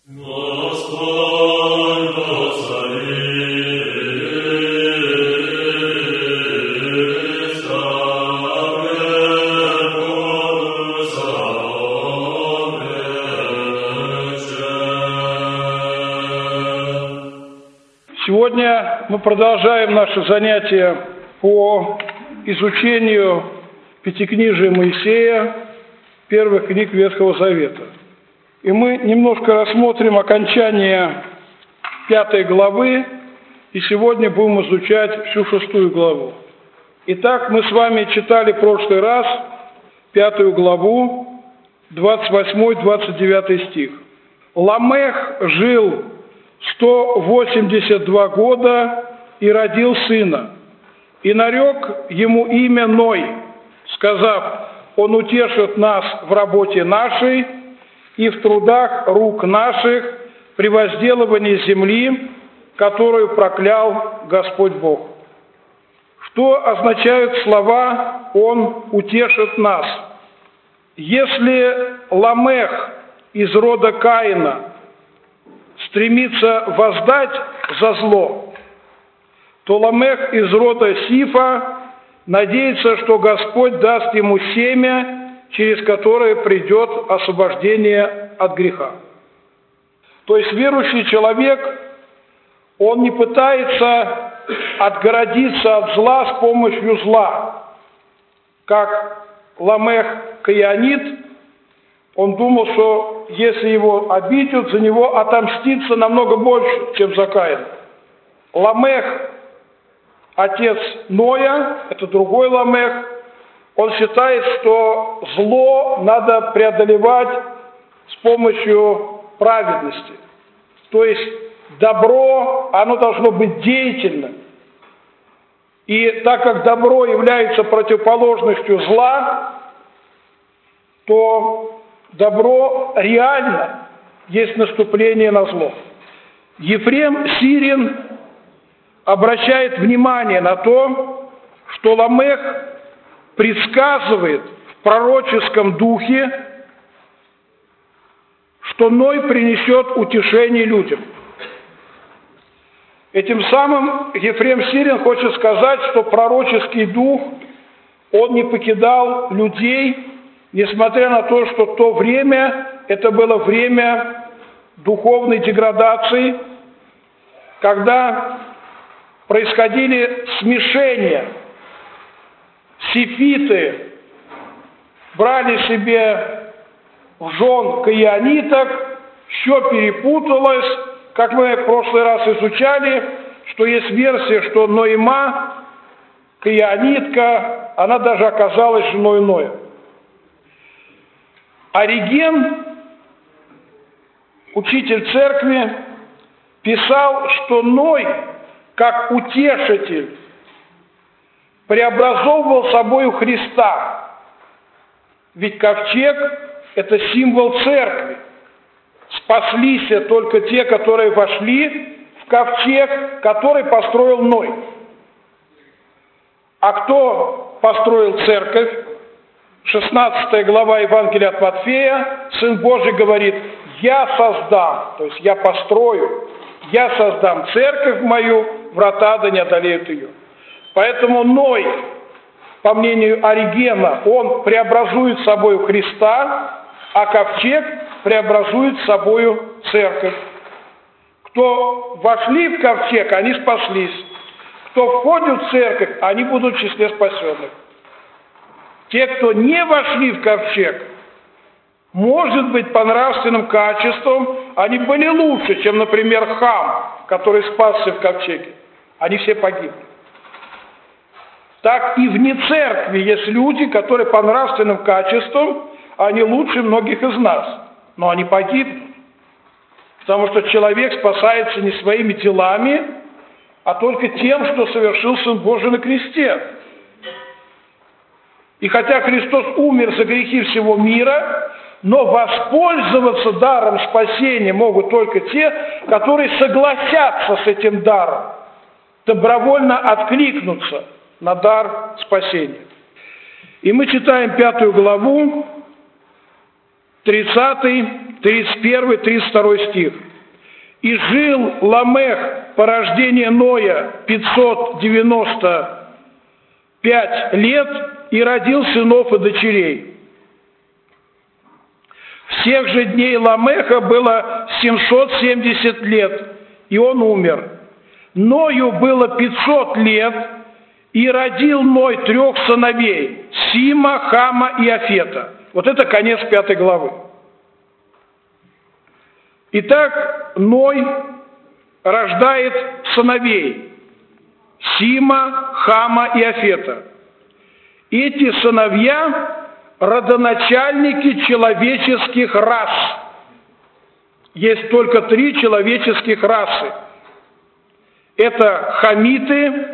Сегодня мы продолжаем наше занятие по изучению Пятикнижия Моисея, первых книг Ветхого Завета. И мы немножко рассмотрим окончание 5 главы, и сегодня будем изучать всю 6 главу. Итак, мы с вами читали в прошлый раз 5 главу, 28-29 стих. Ламех жил 182 года и родил сына, и нарек ему имя Ной, сказав: он утешит нас в работе нашей и в трудах рук наших при возделывании земли, которую проклял Господь Бог. Что означают слова «он утешит нас»? Если Ламех из рода Каина стремится воздать за зло, то Ламех из рода Сифа надеется, что Господь даст ему семя, через которое придет освобождение от греха. То есть верующий человек, он не пытается отгородиться от зла с помощью зла. Как Ламех Каинит, он думал, что если его обидят, за него отомстится намного больше, чем за Каина. Ламех, отец Ноя, это другой Ламех, он считает, что зло надо преодолевать с помощью праведности. То есть добро, оно должно быть деятельным. И так как добро является противоположностью зла, то добро реально есть наступление на зло. Ефрем Сирин обращает внимание на то, что Ламех предсказывает в пророческом духе, что Ной принесет утешение людям. Этим самым Ефрем Сирин хочет сказать, что пророческий дух, он не покидал людей, несмотря на то, что то время, это было время духовной деградации, когда происходили смешения. Сифиты брали себе в жен каиниток, все перепуталось, как мы в прошлый раз изучали, что есть версия, что Ноэма, каинитка, она даже оказалась женой Ноя. Ориген, учитель церкви, писал, что Ной, как утешитель, преобразовывал собою Христа. Ведь ковчег – это символ церкви. Спаслись только те, которые вошли в ковчег, который построил Ной. А кто построил церковь? 16 глава Евангелия от Матфея, Сын Божий говорит: «Я создам», то есть я построю, я создам церковь мою, врата да не одолеют ее. Поэтому Ной, по мнению Оригена, он преобразует собою Христа, а ковчег преобразует собою церковь. Кто вошли в ковчег, они спаслись. Кто входит в церковь, они будут в числе спасенных. Те, кто не вошли в ковчег, может быть, по нравственным качествам, они были лучше, чем, например, Хам, который спасся в ковчеге. Они все погибли. Так и вне церкви есть люди, которые по нравственным качествам, они лучше многих из нас, но они погибнут. Потому что человек спасается не своими делами, а только тем, что совершил Сын Божий на кресте. И хотя Христос умер за грехи всего мира, но воспользоваться даром спасения могут только те, которые согласятся с этим даром, добровольно откликнутся на дар спасения. И мы читаем 5 главу, 30 31-32 стих. «И жил Ламех по рождению Ноя 595 лет и родил сынов и дочерей. Всех же дней Ламеха было 770 лет, и он умер. Ною было 500 лет, и родил Ной 3 сыновей – Сима, Хама и Афета». Вот это конец 5 главы. Итак, Ной рождает сыновей – Сима, Хама и Афета. Эти сыновья – родоначальники человеческих рас. Есть только 3 человеческих расы. Это хамиты,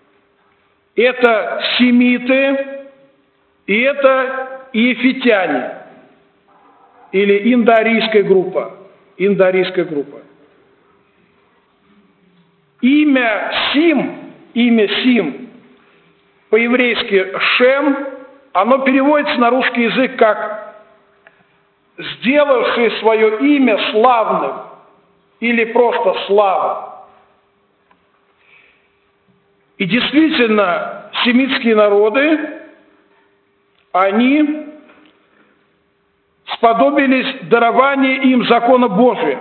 это семиты и это иефитяне, или индоарийская группа. Имя Сим, по-еврейски Шем, оно переводится на русский язык как «сделавший свое имя славным» или просто «слава». И действительно, семитские народы, они сподобились дарования им закона Божия.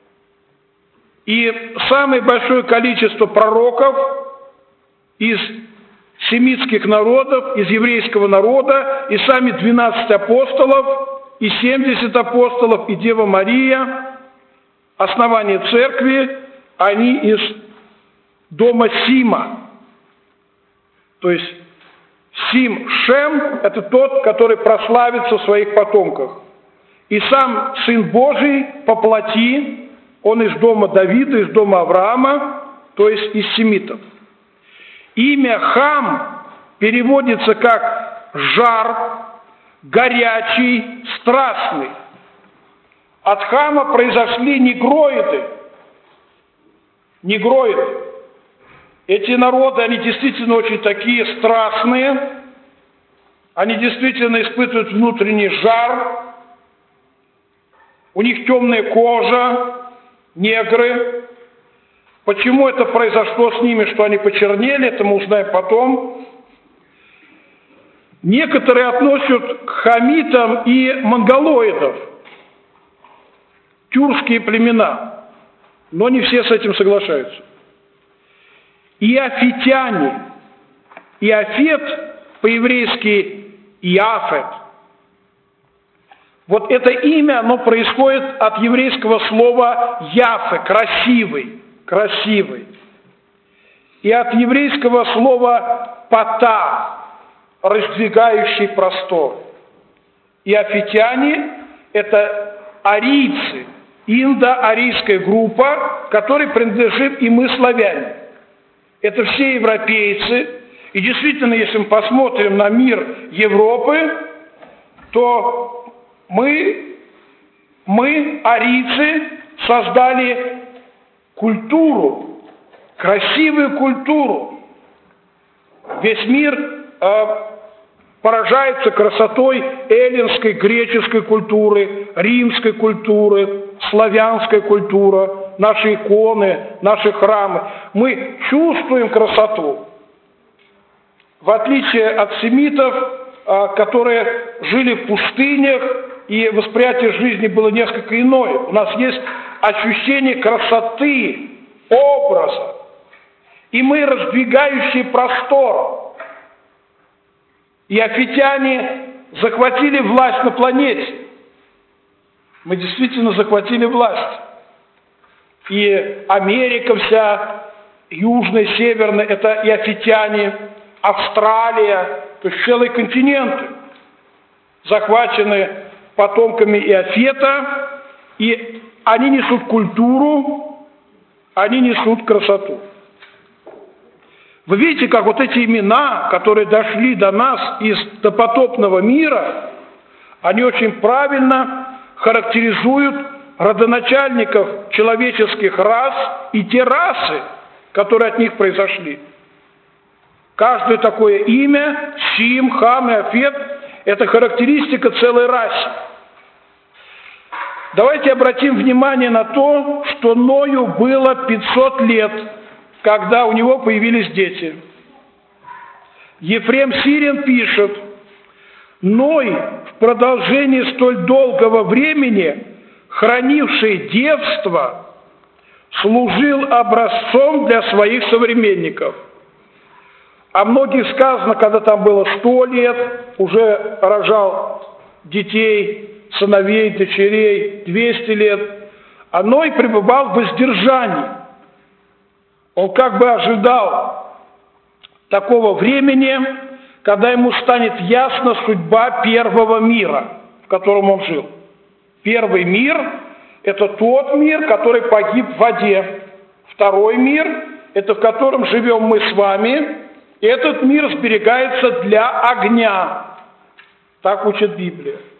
И самое большое количество пророков из семитских народов, из еврейского народа, и сами 12 апостолов, и 70 апостолов, и Дева Мария, основание церкви, они из дома Сима. То есть Сим Шем – это тот, который прославится в своих потомках. И сам Сын Божий по плоти, он из дома Давида, из дома Авраама, то есть из семитов. Имя Хам переводится как «жар», «горячий», «страстный». От Хама произошли негроиды. Эти народы, они действительно очень такие страстные, они действительно испытывают внутренний жар, у них темная кожа, негры. Почему это произошло с ними, что они почернели, это мы узнаем потом. Некоторые относят к хамитам и монголоидов, тюркские племена, но не все с этим соглашаются. Иофитяне. Иофет по-еврейски Иафет. Вот это имя, оно происходит от еврейского слова Яфе, красивый. И от еврейского слова Пата, раздвигающий простор. Иофитяне – это арийцы, индоарийская группа, которой принадлежим и мы, славяне. Это все европейцы. И действительно, если мы посмотрим на мир Европы, то мы, арийцы, создали культуру, красивую культуру. Весь мир поражается красотой эллинской, греческой культуры, римской культуры, славянской культуры, наши иконы, наши храмы. Мы чувствуем красоту. В отличие от семитов, которые жили в пустынях, и восприятие жизни было несколько иное. У нас есть ощущение красоты, образа. И мы раздвигающий простор. Иофитяне захватили власть на планете. Мы действительно захватили власть. И Америка вся, южная, северная, это иофитяне, Австралия, то есть целые континенты захвачены потомками Иофета, и они несут культуру, они несут красоту. Вы видите, как вот эти имена, которые дошли до нас из допотопного мира, они очень правильно характеризуют родоначальников человеческих рас и те расы, которые от них произошли. Каждое такое имя, Сим, Хам и Афет, это характеристика целой расы. Давайте обратим внимание на то, что Ною было 500 лет, когда у него появились дети. Ефрем Сирин пишет: Ной в продолжении столь долгого времени, хранивший девство, служил образцом для своих современников. О многих сказано, когда там было 100 лет, уже рожал детей, сыновей, дочерей, 200 лет. А Ной пребывал в воздержании. Он как бы ожидал такого времени, когда ему станет ясна судьба первого мира, в котором он жил. Первый мир – это тот мир, который погиб в воде. Второй мир – это в котором живем мы с вами. И этот мир сберегается для огня. Так учит Библия.